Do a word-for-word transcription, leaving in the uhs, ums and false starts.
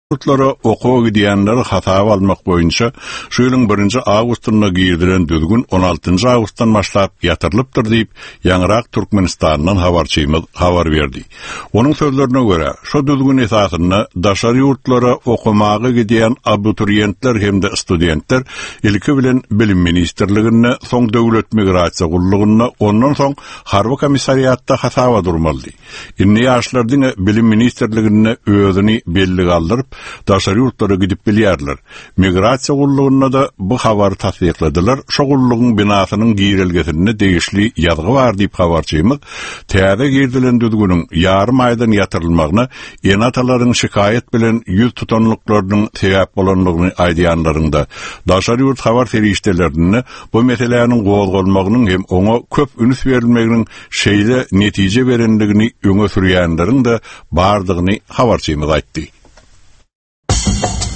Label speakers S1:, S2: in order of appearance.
S1: Kurtlara okuğa gidiyenleri hataba almak boyunca şu yılın birinci Ağustos'una girdiren düzgün on altıncı Ağustos'tan başlap yatırılıptır deyip Yanırak Türkmenistan'dan habarçıyımız habar verdi. Onun sözlerine göre şu düzgün esasını daşarı yurtlara okumağa gidiyen abituriyentler hem de studentler ilki bilen Bilim Ministerliğine, son Devlet Migrasiya Kulluğuna, ondan son Harbi Komisariyatta hataba durmalı. İnni yaşlardına Bilim Ministerliğine özünü belli kaldırıp daşarı yurtlara gidip bilýärler. Migrasiya Kulluğuna da bu habary tasdikladylar. Şo kulluğun binasynyň girilgesinde değişli ýazgy bar diýip habarçymyz. Täze girdilen düzgünüň ýarym aýdan ýatyrylmagyna enatalaryň şikayet bilen ýüz tutanlyklarynyň sebäp bolanlygyny aýdýanlarynda daşarı yurt habar feriştelerini bu meselelerin gowulmagynyň hem oňa köp üns berilmeginiň şeýle netije berendigini öňe sürýänleriň de bardygyny habarçymyz aýtdy.